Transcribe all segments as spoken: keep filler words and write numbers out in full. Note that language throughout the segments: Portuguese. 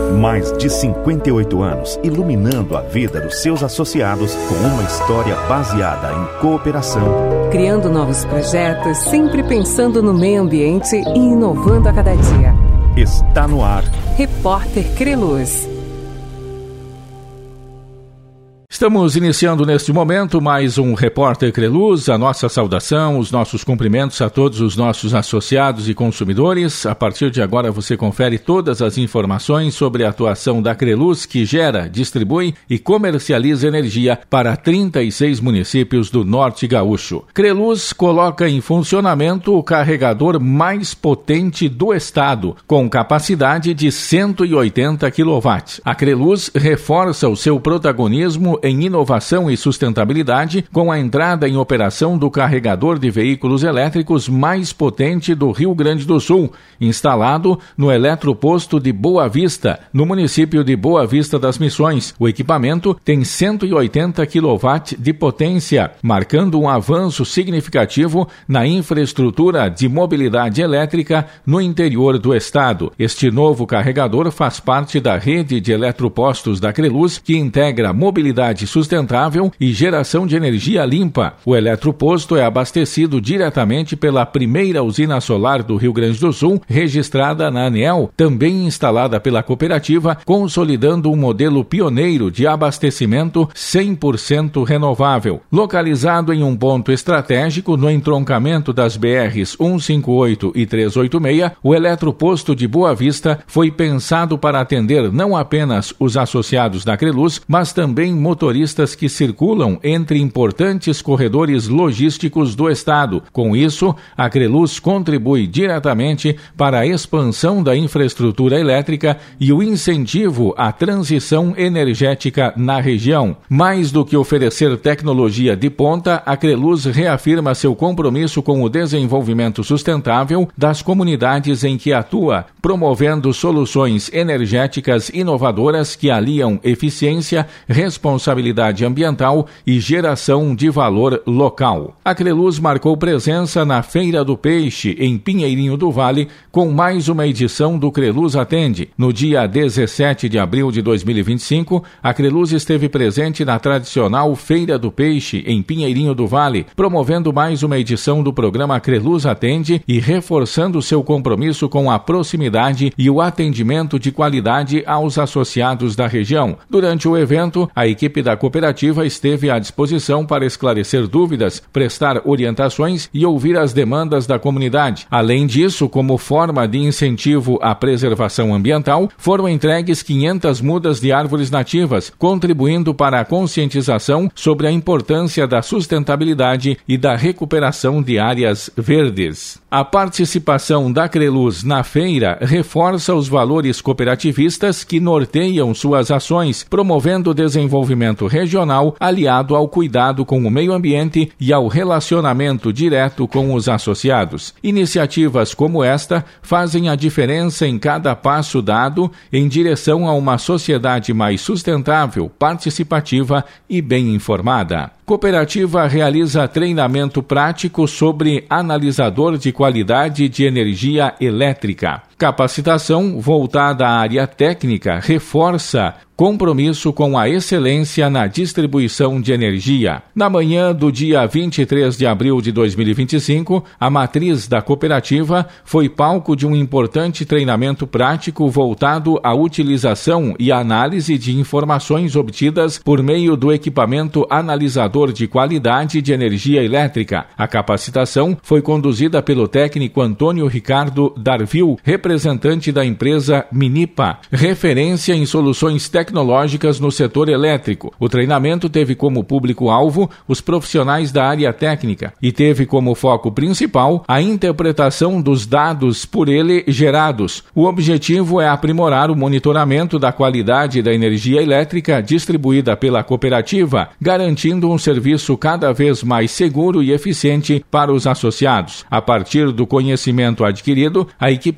Mais de cinquenta e oito anos iluminando a vida dos seus associados com uma história baseada em cooperação. Criando novos projetos, sempre pensando no meio ambiente e inovando a cada dia. Está no ar. Repórter Creluz. Estamos iniciando neste momento mais um Repórter Creluz. A nossa saudação, os nossos cumprimentos a todos os nossos associados e consumidores. A partir de agora você confere todas as informações sobre a atuação da Creluz, que gera, distribui e comercializa energia para trinta e seis municípios do Norte Gaúcho. Creluz coloca em funcionamento o carregador mais potente do estado, com capacidade de cento e oitenta quilowatts. A Creluz reforça o seu protagonismo em inovação e sustentabilidade com a entrada em operação do carregador de veículos elétricos mais potente do Rio Grande do Sul, instalado no Eletroposto de Boa Vista, no município de Boa Vista das Missões. O equipamento tem cento e oitenta quilowatts de potência, marcando um avanço significativo na infraestrutura de mobilidade elétrica no interior do estado. Este novo carregador faz parte da rede de eletropostos da Creluz, que integra mobilidade sustentável e geração de energia limpa. O eletroposto é abastecido diretamente pela primeira usina solar do Rio Grande do Sul, registrada na ANEEL, também instalada pela cooperativa, consolidando um modelo pioneiro de abastecimento cem por cento renovável. Localizado em um ponto estratégico no entroncamento das B Rs cento e cinquenta e oito e trezentos e oitenta e seis, o eletroposto de Boa Vista foi pensado para atender não apenas os associados da Creluz, mas também motoristas que circulam entre importantes corredores logísticos do estado. Com isso, a Creluz contribui diretamente para a expansão da infraestrutura elétrica e o incentivo à transição energética na região. Mais do que oferecer tecnologia de ponta, a Creluz reafirma seu compromisso com o desenvolvimento sustentável das comunidades em que atua, promovendo soluções energéticas inovadoras que aliam eficiência, responsabilidade ambiental e geração de valor local. A Creluz marcou presença na Feira do Peixe, em Pinheirinho do Vale, com mais uma edição do Creluz Atende. No dia dezessete de abril de dois mil e vinte e cinco, a Creluz esteve presente na tradicional Feira do Peixe, em Pinheirinho do Vale, promovendo mais uma edição do programa Creluz Atende e reforçando seu compromisso com a proximidade e o atendimento de qualidade aos associados da região. Durante o evento, a equipe da cooperativa esteve à disposição para esclarecer dúvidas, prestar orientações e ouvir as demandas da comunidade. Além disso, como forma de incentivo à preservação ambiental, foram entregues quinhentas mudas de árvores nativas, contribuindo para a conscientização sobre a importância da sustentabilidade e da recuperação de áreas verdes. A participação da Creluz na feira reforça os valores cooperativistas que norteiam suas ações, promovendo o desenvolvimento regional aliado ao cuidado com o meio ambiente e ao relacionamento direto com os associados. Iniciativas como esta fazem a diferença em cada passo dado em direção a uma sociedade mais sustentável, participativa e bem informada. Cooperativa realiza treinamento prático sobre analisador de qualidade de energia elétrica. Capacitação voltada à área técnica reforça compromisso com a excelência na distribuição de energia. Na manhã do dia vinte e três de abril de dois mil e vinte e cinco, a matriz da cooperativa foi palco de um importante treinamento prático voltado à utilização e análise de informações obtidas por meio do equipamento analisador de qualidade de energia elétrica. A capacitação foi conduzida pelo técnico Antônio Ricardo Darvil, representante da empresa Minipa, referência em soluções tecnológicas tecnológicas no setor elétrico. O treinamento teve como público-alvo os profissionais da área técnica e teve como foco principal a interpretação dos dados por ele gerados. O objetivo é aprimorar o monitoramento da qualidade da energia elétrica distribuída pela cooperativa, garantindo um serviço cada vez mais seguro e eficiente para os associados. A partir do conhecimento adquirido, a equipe técnica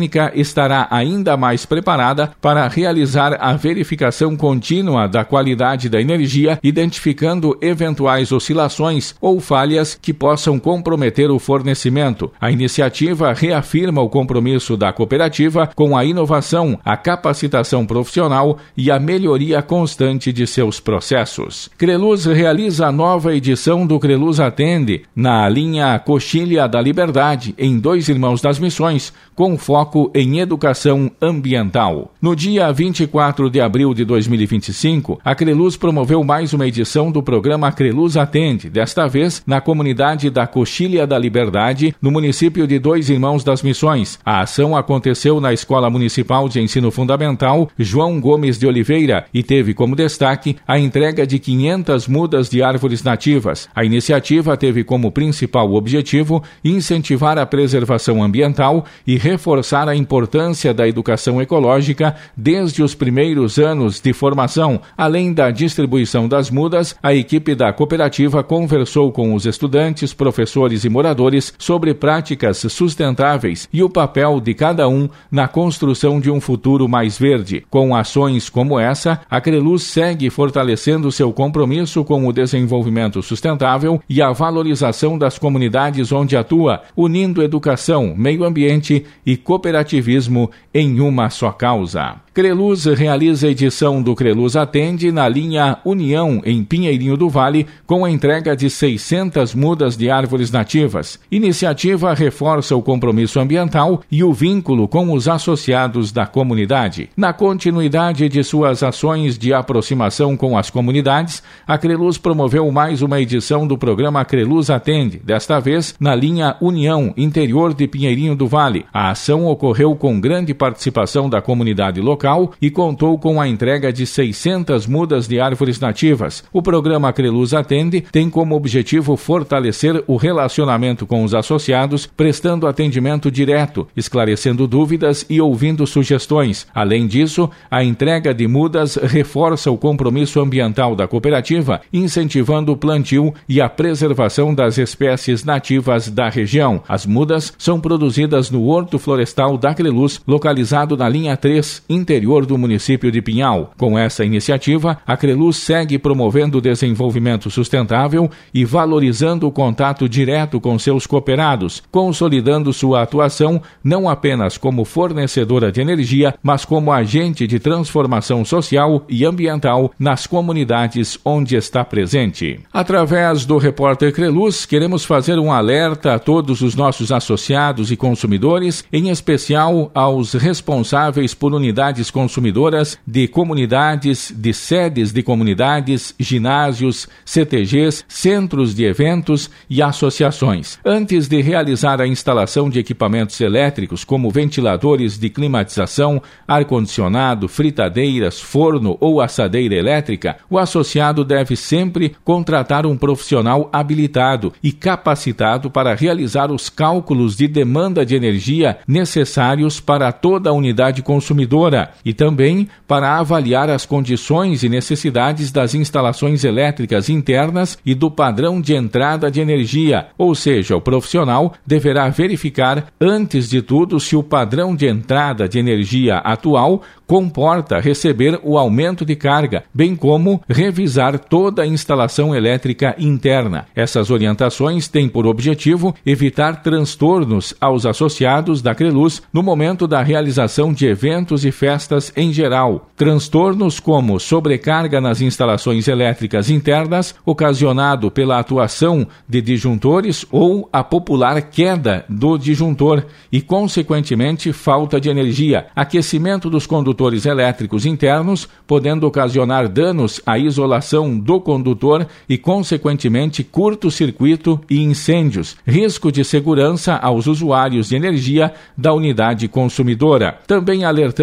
técnica estará ainda mais preparada para realizar a verificação contínua da qualidade da energia, identificando eventuais oscilações ou falhas que possam comprometer o fornecimento. A iniciativa reafirma o compromisso da cooperativa com a inovação, a capacitação profissional e a melhoria constante de seus processos. Creluz realiza a nova edição do Creluz Atende, na linha Coxilha da Liberdade, em Dois Irmãos das Missões, com foco em educação ambiental. No dia vinte e quatro de abril de dois mil e vinte e cinco, a Creluz promoveu mais uma edição do programa Creluz Atende, desta vez na comunidade da Coxilha da Liberdade, no município de Dois Irmãos das Missões. A ação aconteceu na Escola Municipal de Ensino Fundamental João Gomes de Oliveira e teve como destaque a entrega de quinhentas mudas de árvores nativas. A iniciativa teve como principal objetivo incentivar a preservação ambiental e reforçar a importância da educação ecológica desde os primeiros anos de formação. Além da distribuição das mudas, a equipe da cooperativa conversou com os estudantes, professores e moradores sobre práticas sustentáveis e o papel de cada um na construção de um futuro mais verde. Com ações como essa, a Creluz segue fortalecendo seu compromisso com o desenvolvimento sustentável e a valorização das comunidades onde atua, unindo educação, meio ambiente e cooperativismo em uma só causa. Creluz realiza a edição do Creluz Atende na linha União, em Pinheirinho do Vale, com a entrega de seiscentas mudas de árvores nativas. Iniciativa reforça o compromisso ambiental e o vínculo com os associados da comunidade. Na continuidade de suas ações de aproximação com as comunidades, a Creluz promoveu mais uma edição do programa Creluz Atende, desta vez na linha União, interior de Pinheirinho do Vale. A ação ocorreu com grande participação da comunidade local e contou com a entrega de seiscentas mudas de árvores nativas. O programa Creluz Atende tem como objetivo fortalecer o relacionamento com os associados, prestando atendimento direto, esclarecendo dúvidas e ouvindo sugestões. Além disso, a entrega de mudas reforça o compromisso ambiental da cooperativa, incentivando o plantio e a preservação das espécies nativas da região. As mudas são produzidas no Horto Florestal da Creluz, localizado na linha três, interior do município de Pinhal. Com essa iniciativa, a Creluz segue promovendo o desenvolvimento sustentável e valorizando o contato direto com seus cooperados, consolidando sua atuação não apenas como fornecedora de energia, mas como agente de transformação social e ambiental nas comunidades onde está presente. Através do Repórter Creluz, queremos fazer um alerta a todos os nossos associados e consumidores, em especial aos responsáveis por unidades consumidoras de comunidades, de sedes de comunidades, ginásios, C T Gs, centros de eventos e associações. Antes de realizar a instalação de equipamentos elétricos como ventiladores de climatização, ar-condicionado, fritadeiras, forno ou assadeira elétrica, o associado deve sempre contratar um profissional habilitado e capacitado para realizar os cálculos de demanda de energia necessários para toda a unidade consumidora e também para avaliar as condições e necessidades das instalações elétricas internas e do padrão de entrada de energia, ou seja, o profissional deverá verificar, antes de tudo, se o padrão de entrada de energia atual comporta receber o aumento de carga, bem como revisar toda a instalação elétrica interna. Essas orientações têm por objetivo evitar transtornos aos associados da Creluz no momento da realização de eventos e festas em geral. Transtornos como sobrecarga nas instalações elétricas internas, ocasionado pela atuação de disjuntores ou a popular queda do disjuntor e, consequentemente, falta de energia, aquecimento dos condutores elétricos internos, podendo ocasionar danos à isolação do condutor e, consequentemente, curto-circuito e incêndios, risco de segurança aos usuários de energia da unidade consumidora. Também alertamos para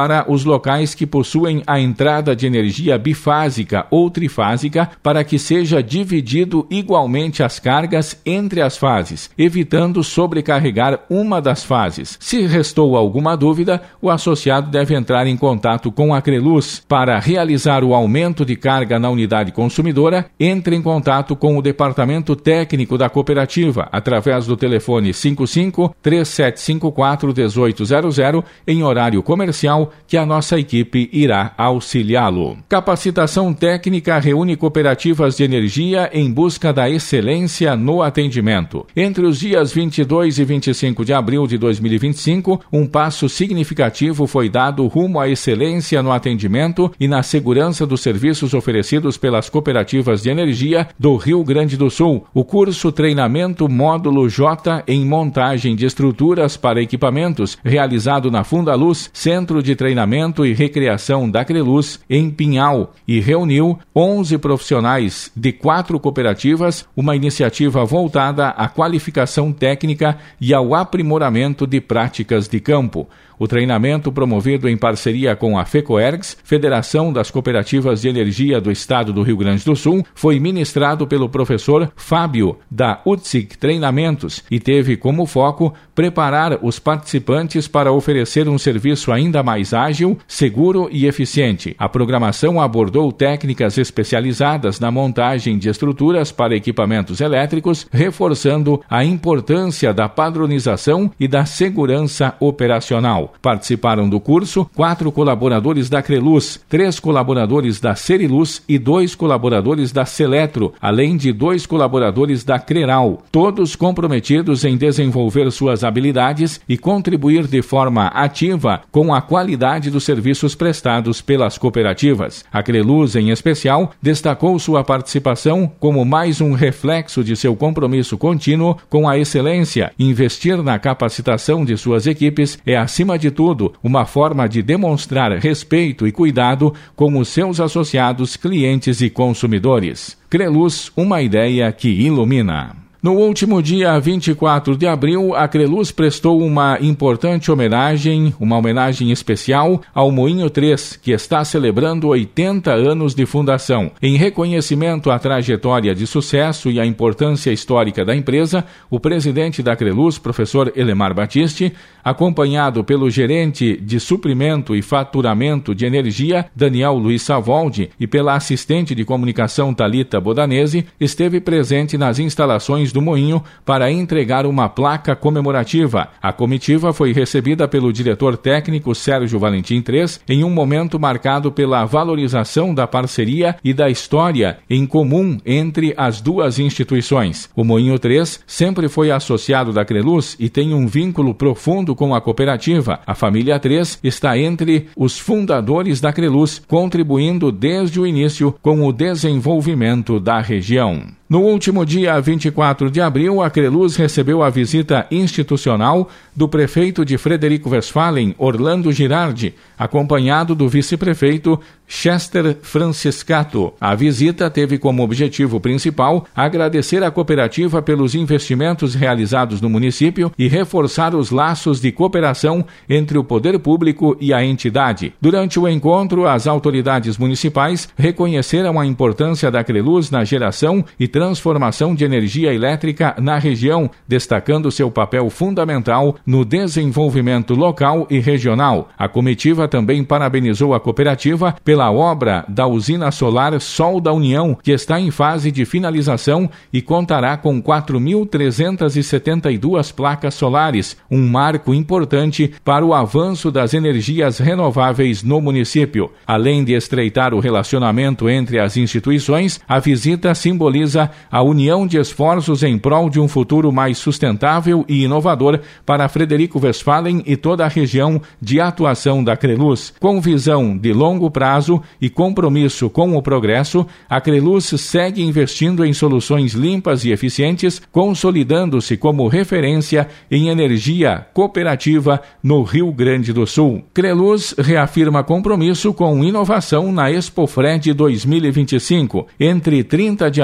para os locais que possuem a entrada de energia bifásica ou trifásica para que seja dividido igualmente as cargas entre as fases, evitando sobrecarregar uma das fases. Se restou alguma dúvida, o associado deve entrar em contato com a Creluz. Para realizar o aumento de carga na unidade consumidora, entre em contato com o departamento técnico da cooperativa através do telefone cinco cinco, três sete cinco quatro, um oito zero zero em horário comercial, que a nossa equipe irá auxiliá-lo. Capacitação técnica reúne cooperativas de energia em busca da excelência no atendimento. Entre os dias vinte e dois e vinte e cinco de abril de dois mil e vinte e cinco, um passo significativo foi dado rumo à excelência no atendimento e na segurança dos serviços oferecidos pelas cooperativas de energia do Rio Grande do Sul. O curso Treinamento Módulo J em Montagem de Estruturas para Equipamentos, realizado na Fundaluz, Centro de Treinamento e Recreação da Creluz, em Pinhal, e reuniu onze profissionais de quatro cooperativas, uma iniciativa voltada à qualificação técnica e ao aprimoramento de práticas de campo. O treinamento, promovido em parceria com a FECOERGS, Federação das Cooperativas de Energia do Estado do Rio Grande do Sul, foi ministrado pelo professor Fábio, da U T S I C Treinamentos, e teve como foco preparar os participantes para oferecer um serviço ainda mais ágil, seguro e eficiente. A programação abordou técnicas especializadas na montagem de estruturas para equipamentos elétricos, reforçando a importância da padronização e da segurança operacional. Participaram do curso quatro colaboradores da Creluz, três colaboradores da Seriluz e dois colaboradores da Seletro, além de dois colaboradores da Creral, todos comprometidos em desenvolver suas habilidades e contribuir de forma ativa com a qualidade dos serviços prestados pelas cooperativas. A Creluz, em especial, destacou sua participação como mais um reflexo de seu compromisso contínuo com a excelência. Investir na capacitação de suas equipes é, acima de tudo, uma forma de demonstrar respeito e cuidado com os seus associados, clientes e consumidores. Creluz, uma ideia que ilumina. No último dia vinte e quatro de abril, a Creluz prestou uma importante homenagem, uma homenagem especial ao Moinho três, que está celebrando oitenta anos de fundação. Em reconhecimento à trajetória de sucesso e à importância histórica da empresa, o presidente da Creluz, professor Elemar Batiste, acompanhado pelo gerente de suprimento e faturamento de energia, Daniel Luiz Savoldi, e pela assistente de comunicação Thalita Bodanese, esteve presente nas instalações do Moinho para entregar uma placa comemorativa. A comitiva foi recebida pelo diretor técnico Sérgio Valentim três em um momento marcado pela valorização da parceria e da história em comum entre as duas instituições. O Moinho três sempre foi associado da Creluz e tem um vínculo profundo com a cooperativa. A família três está entre os fundadores da Creluz, contribuindo desde o início com o desenvolvimento da região. No último dia vinte e quatro de abril, a Creluz recebeu a visita institucional do prefeito de Frederico Westphalen, Orlando Girardi, acompanhado do vice-prefeito Chester Franciscato. A visita teve como objetivo principal agradecer à cooperativa pelos investimentos realizados no município e reforçar os laços de cooperação entre o poder público e a entidade. Durante o encontro, as autoridades municipais reconheceram a importância da Creluz na geração e transformação de energia elétrica na região, destacando seu papel fundamental no desenvolvimento local e regional. A comitiva também parabenizou a cooperativa pela obra da usina solar Sol da União, que está em fase de finalização e contará com quatro mil trezentas e setenta e duas placas solares, um marco importante para o avanço das energias renováveis no município. Além de estreitar o relacionamento entre as instituições, a visita simboliza a união de esforços em prol de um futuro mais sustentável e inovador para Frederico Westphalen e toda a região de atuação da Creluz. Com visão de longo prazo e compromisso com o progresso, a Creluz segue investindo em soluções limpas e eficientes, consolidando-se como referência em energia cooperativa no Rio Grande do Sul. Creluz reafirma compromisso com inovação na Expofred dois mil e vinte e cinco. Entre trinta de abril e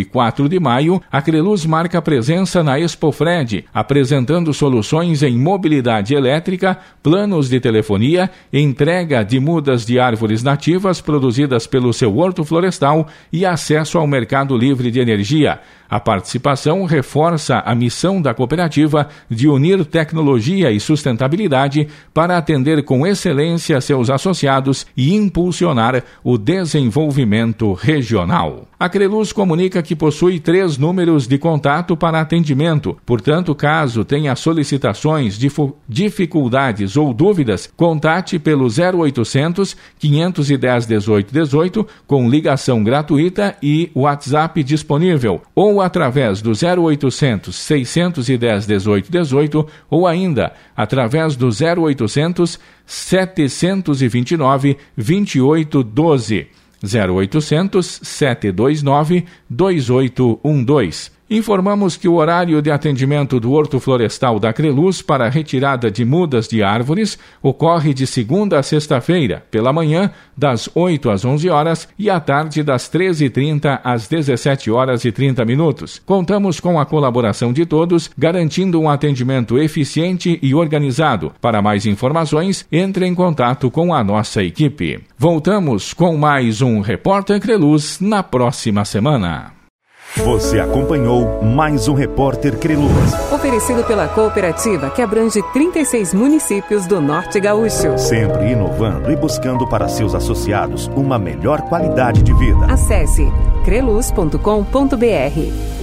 quatro de maio, a Creluz marca presença na Expofred, apresentando soluções em mobilidade elétrica, planos de telefonia, entrega de mudas de árvores nativas produzidas pelo seu horto florestal e acesso ao mercado livre de energia. A participação reforça a missão da cooperativa de unir tecnologia e sustentabilidade para atender com excelência seus associados e impulsionar o desenvolvimento regional. A Creluz comunica que possui três números de contato para atendimento. Portanto, caso tenha solicitações, dificuldades ou dúvidas, contate pelo zero oitocentos, quinhentos e dez, dezoito dezoito com ligação gratuita e WhatsApp disponível, ou através do zero oitocentos, seiscentos e dez, dezoito dezoito ou ainda através do zero oitocentos, setecentos e vinte e nove, vinte e oito doze. zero oitocentos, sete dois nove, dois oito um dois. Informamos que o horário de atendimento do Horto Florestal da Creluz para a retirada de mudas de árvores ocorre de segunda a sexta-feira, pela manhã, das oito às onze horas e à tarde, das treze e trinta às dezessete horas e trinta minutos. Contamos com a colaboração de todos, garantindo um atendimento eficiente e organizado. Para mais informações, entre em contato com a nossa equipe. Voltamos com mais um Repórter Creluz na próxima semana. Você acompanhou mais um Repórter Creluz. Oferecido pela cooperativa que abrange trinta e seis municípios do Norte Gaúcho. Sempre inovando e buscando para seus associados uma melhor qualidade de vida. Acesse creluz ponto com ponto br.